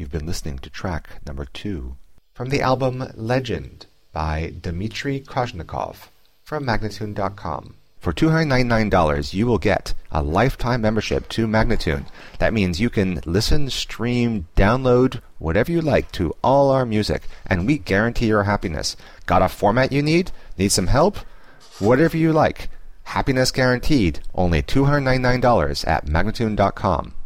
You've been listening to track number 2 from the album Legend by Dmitry Krasnikov from Magnatune.com. For $299, you will get a lifetime membership to Magnatune. That means you can listen, stream, download, whatever you like to all our music, and we guarantee your happiness. Got a format you need? Need some help? Whatever you like. Happiness guaranteed. Only $299 at Magnatune.com.